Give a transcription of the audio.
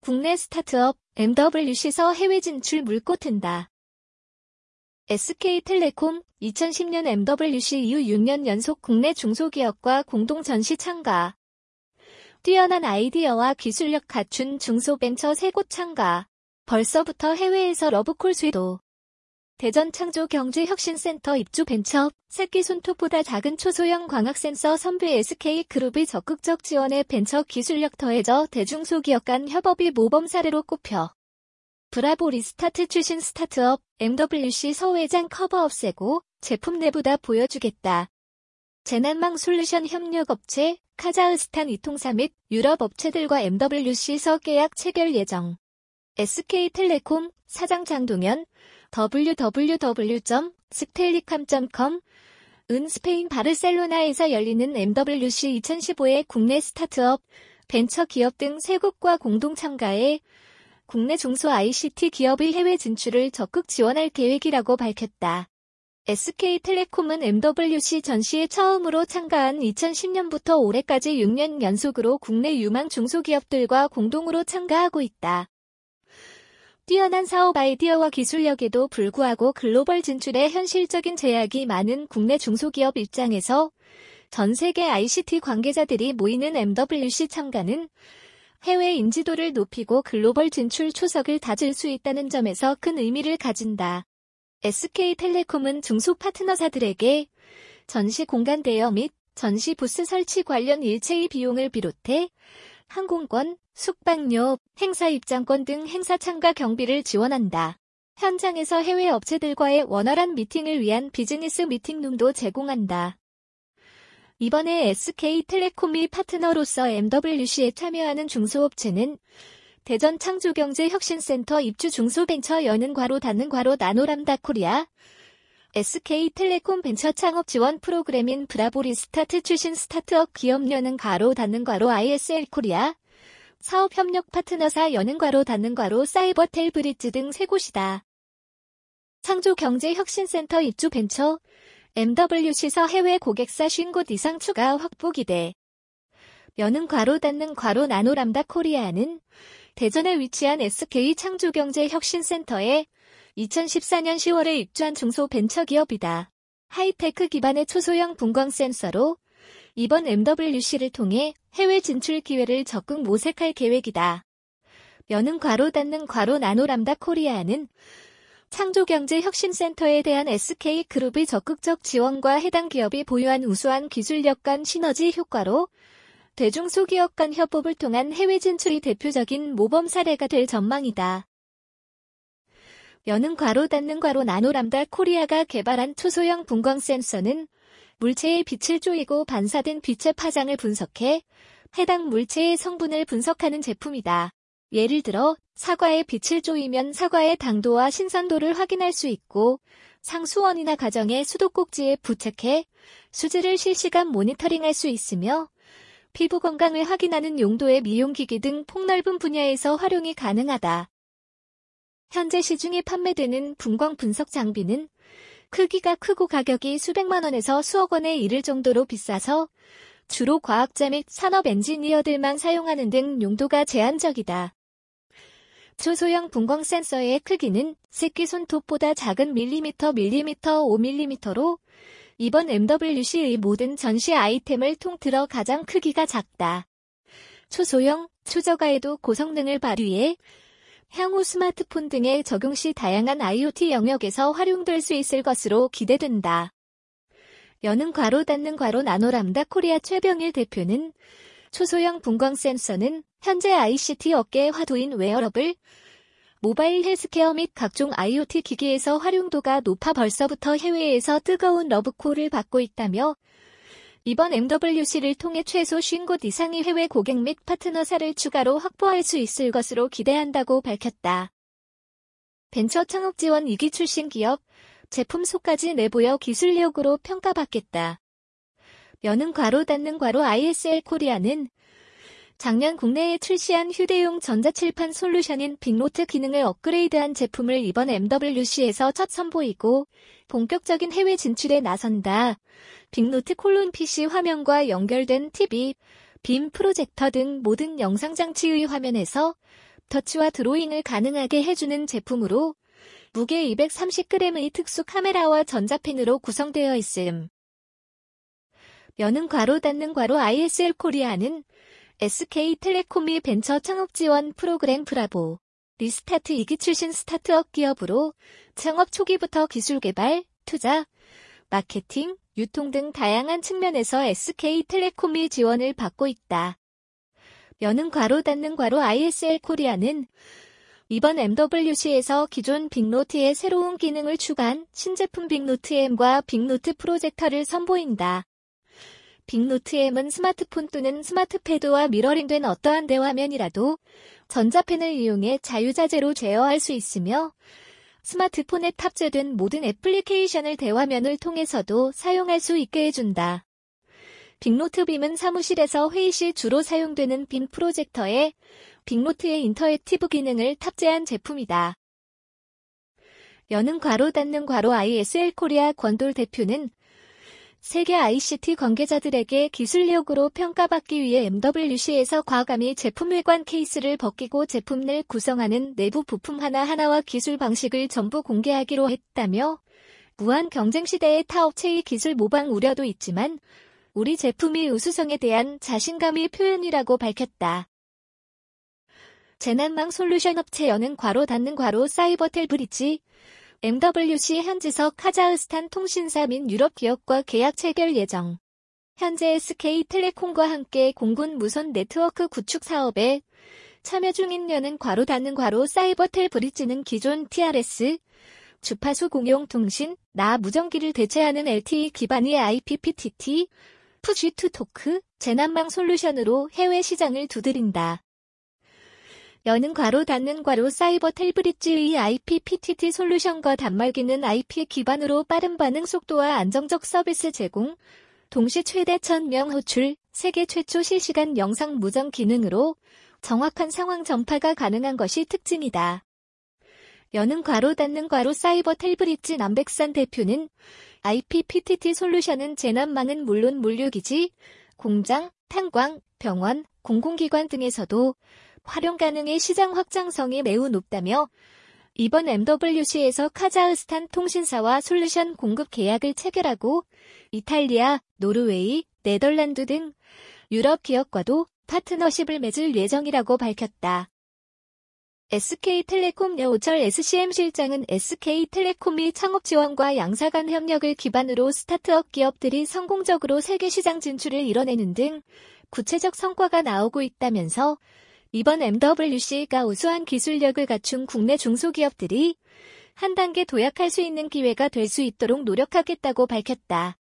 국내 스타트업 MWC서 해외 진출 물꼬 튼다. SK텔레콤 2010년 MWC 이후 6년 연속 국내 중소기업과 공동 전시 참가. 뛰어난 아이디어와 기술력 갖춘 중소벤처 3곳 참가. 벌써부터 해외에서 러브콜 쇄도. 대전 창조경제혁신센터 입주 벤처, 새끼 손톱보다 작은 초소형 광학센서 선배 SK그룹의 적극적 지원에 벤처 기술력 더해져 대중소기업 간 협업이 모범 사례로 꼽혀. 브라보 리스타트 출신 스타트업 MWC 서회장 커버 없애고 제품 내보다 보여주겠다. 재난망 솔루션 협력업체 카자흐스탄 이통사 및 유럽 업체들과 MWC서 계약 체결 예정. SK텔레콤 사장 장동현 www.stellicam.com 은 스페인 바르셀로나에서 열리는 MWC 2015의 국내 스타트업, 벤처 기업 등 3곳과 공동 참가해 국내 중소 ICT 기업의 해외 진출을 적극 지원할 계획이라고 밝혔다. SK텔레콤은 MWC 전시에 처음으로 참가한 2010년부터 올해까지 6년 연속으로 국내 유망 중소기업들과 공동으로 참가하고 있다. 뛰어난 사업 아이디어와 기술력에도 불구하고 글로벌 진출에 현실적인 제약이 많은 국내 중소기업 입장에서 전 세계 ICT 관계자들이 모이는 MWC 참가는 해외 인지도를 높이고 글로벌 진출 초석을 다질 수 있다는 점에서 큰 의미를 가진다. SK텔레콤은 중소 파트너사들에게 전시 공간 대여 및 전시 부스 설치 관련 일체의 비용을 비롯해 항공권, 숙박료, 행사 입장권 등 행사 참가 경비를 지원한다. 현장에서 해외 업체들과의 원활한 미팅을 위한 비즈니스 미팅룸도 제공한다. 이번에 SK텔레콤이 파트너로서 MWC에 참여하는 중소업체는 대전 창조경제혁신센터 입주 중소벤처 여는 괄호 닫는 괄호 나노람다 코리아, SK텔레콤 벤처 창업 지원 프로그램인 브라보 리스타트 출신 스타트업 기업 여는 괄호 닫는 괄호 ISL 코리아, 사업협력 파트너사 여는 괄호 닫는 괄호 사이버텔 브릿지 등 3곳이다. 창조경제혁신센터 입주 벤처, MWC서 해외 고객사 50곳 이상 추가 확보 기대. 여는 괄호 닫는 괄호 나노람다 코리아는 대전에 위치한 SK 창조경제혁신센터에 2014년 10월에 입주한 중소벤처기업이다. 하이테크 기반의 초소형 분광 센서로 이번 MWC를 통해 해외 진출 기회를 적극 모색할 계획이다. 여는 괄호 닫는 괄호 나노람다 코리아는 창조경제혁신센터에 대한 SK그룹의 적극적 지원과 해당 기업이 보유한 우수한 기술력 간 시너지 효과로 대중소기업 간 협업을 통한 해외 진출이 대표적인 모범 사례가 될 전망이다. 여는 괄호 닫는 괄호 나노람다 코리아가 개발한 초소형 분광 센서는 물체의 빛을 쪼이고 반사된 빛의 파장을 분석해 해당 물체의 성분을 분석하는 제품이다. 예를 들어 사과에 빛을 쪼이면 사과의 당도와 신선도를 확인할 수 있고 상수원이나 가정의 수도꼭지에 부착해 수질을 실시간 모니터링할 수 있으며 피부 건강을 확인하는 용도의 미용기기 등 폭넓은 분야에서 활용이 가능하다. 현재 시중에 판매되는 분광 분석 장비는 크기가 크고 가격이 수백만 원에서 수억 원에 이를 정도로 비싸서 주로 과학자 및 산업 엔지니어들만 사용하는 등 용도가 제한적이다. 초소형 분광 센서의 크기는 새끼손톱보다 작은 밀리미터 5mm로 이번 MWC의 모든 전시 아이템을 통틀어 가장 크기가 작다. 초소형, 초저가에도 고성능을 발휘해 향후 스마트폰 등에 적용 시 다양한 IoT 영역에서 활용될 수 있을 것으로 기대된다. 여는 괄호 닫는 괄호 나노람다 코리아 최병일 대표는 초소형 분광 센서는 현재 ICT 업계의 화두인 웨어러블, 모바일 헬스케어 및 각종 IoT 기기에서 활용도가 높아 벌써부터 해외에서 뜨거운 러브콜을 받고 있다며 이번 MWC를 통해 최소 50곳 이상의 해외 고객 및 파트너사를 추가로 확보할 수 있을 것으로 기대한다고 밝혔다. 벤처 창업 지원 2기 출신 기업, 제품 속까지 내보여 기술력으로 평가받겠다. 여는 괄호 닫는 괄호 ISL 코리아는 작년 국내에 출시한 휴대용 전자칠판 솔루션인 빅노트 기능을 업그레이드한 제품을 이번 MWC에서 첫 선보이고 본격적인 해외 진출에 나선다. 빅노트 콜론 PC 화면과 연결된 TV, 빔 프로젝터 등 모든 영상장치의 화면에서 터치와 드로잉을 가능하게 해주는 제품으로 무게 230g의 특수 카메라와 전자펜으로 구성되어 있음. 여는 괄호 닫는 괄호 ISL 코리아는 SK텔레콤이 벤처 창업 지원 프로그램 브라보 리스타트 2기 출신 스타트업 기업으로 창업 초기부터 기술 개발, 투자, 마케팅, 유통 등 다양한 측면에서 SK텔레콤이 지원을 받고 있다. 여는 괄호 닫는 괄호 ISL 코리아는 이번 MWC에서 기존 빅노트에 새로운 기능을 추가한 신제품 빅노트 M과 빅노트 프로젝터를 선보인다. 빅노트 M은 스마트폰 또는 스마트패드와 미러링된 어떠한 대화면이라도 전자펜을 이용해 자유자재로 제어할 수 있으며 스마트폰에 탑재된 모든 애플리케이션을 대화면을 통해서도 사용할 수 있게 해준다. 빅노트 빔은 사무실에서 회의 시 주로 사용되는 빔 프로젝터에 빅노트의 인터랙티브 기능을 탑재한 제품이다. 여는 괄호 닫는 괄호 ISL 코리아 권돌 대표는 세계 ICT 관계자들에게 기술력으로 평가받기 위해 MWC에서 과감히 제품 외관 케이스를 벗기고 제품을 구성하는 내부 부품 하나하나와 기술 방식을 전부 공개하기로 했다며 무한 경쟁 시대의 타 업체의 기술 모방 우려도 있지만 우리 제품이 우수성에 대한 자신감의 표현이라고 밝혔다. 재난망 솔루션 업체 여는 괄호 닫는 괄호 사이버텔 브릿지 MWC 현지석 카자흐스탄 통신사 및 유럽 기업과 계약 체결 예정. 현재 SK텔레콤과 함께 공군 무선 네트워크 구축 사업에 참여 중인 여는 괄호 닫는 괄호 사이버텔 브릿지는 기존 TRS, 주파수 공용 통신, 나 무전기를 대체하는 LTE 기반의 IPPTT, 푸쉬투토크, 재난망 솔루션으로 해외 시장을 두드린다. 여는 괄호 닫는 괄호 사이버텔 브릿지의 IPPTT 솔루션과 단말기는 IP 기반으로 빠른 반응 속도와 안정적 서비스 제공, 동시 최대 1000명 호출, 세계 최초 실시간 영상 무전 기능으로 정확한 상황 전파가 가능한 것이 특징이다. 여는 괄호 닫는 괄호 사이버텔 브릿지 남백산 대표는 IPPTT 솔루션은 재난망은 물론 물류기지, 공장, 탄광, 병원, 공공기관 등에서도 활용 가능의 시장 확장성이 매우 높다며 이번 MWC에서 카자흐스탄 통신사와 솔루션 공급 계약을 체결하고 이탈리아, 노르웨이, 네덜란드 등 유럽 기업과도 파트너십을 맺을 예정이라고 밝혔다. SK텔레콤 여우철 SCM 실장은 SK텔레콤이 창업 지원과 양사 간 협력을 기반으로 스타트업 기업들이 성공적으로 세계 시장 진출을 이뤄내는 등 구체적 성과가 나오고 있다면서 이번 MWC가 우수한 기술력을 갖춘 국내 중소기업들이 한 단계 도약할 수 있는 기회가 될 수 있도록 노력하겠다고 밝혔다.